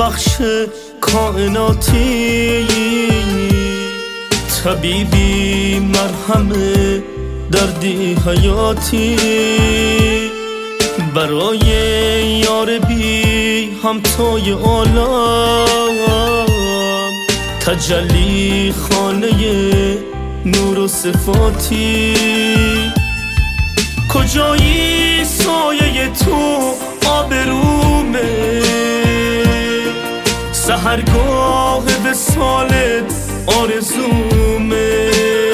بخش کائناتی، طبیبی مرهم دردی حیاتی، برای یار بی همتای عالم، تجلی خانه نور و صفاتی. کجایی سایه تو آبرومه، سحرگاه وصالت آرزومه،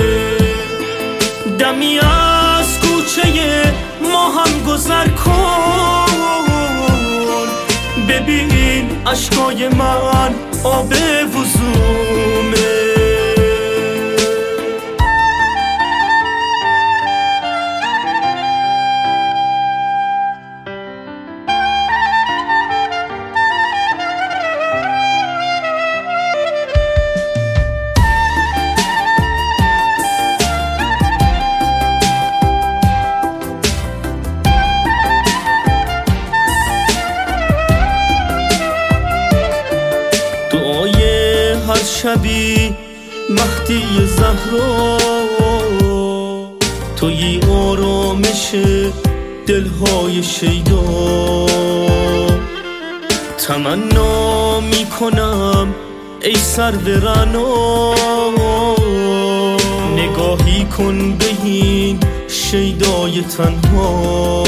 دمی از کوچه ما هم گذر کن، ببین اشکای من آب وضومه. هر شبی مهدی زهرا، تویی آرامش دلهای شیدا. تمنا میکنم ای سرو رعنا، نگاهی کن به این شیدای تنها.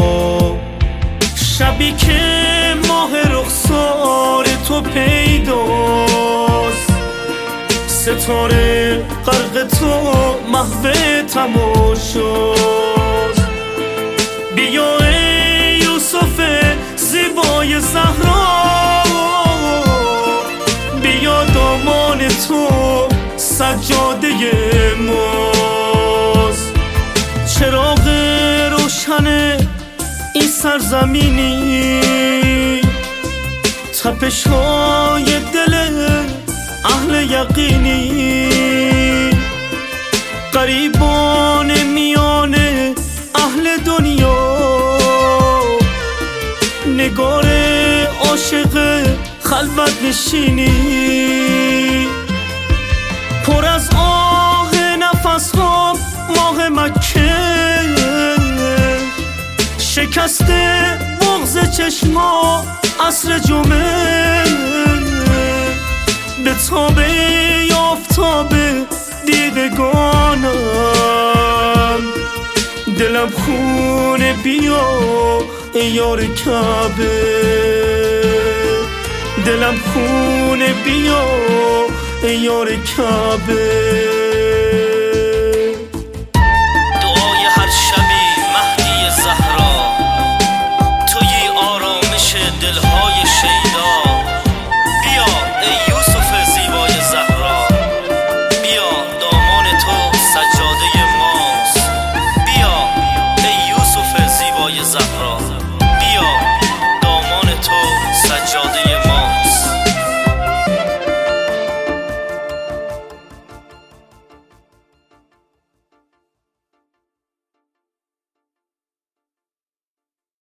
شبی که ماه رخسار تو پیداست، ستاره غرق تو محو تماشاست. بیا ای یوسف زیبای زهرا، بیا دامان تو سجاده ماست. چراغ روشن این سرزمینی، تپش های دل اهل یقینی، غریبان میان اهل دنیا، نگار عاشق خلوت نشینی. پر از آه نفس ها ماه مکه، شکسته بغض چشما عصر جمعه، به تاب آفتاب دیدگانم، دلم خونه بیا ای یار کعبه، دلم خونه بیا ای یار کعبه.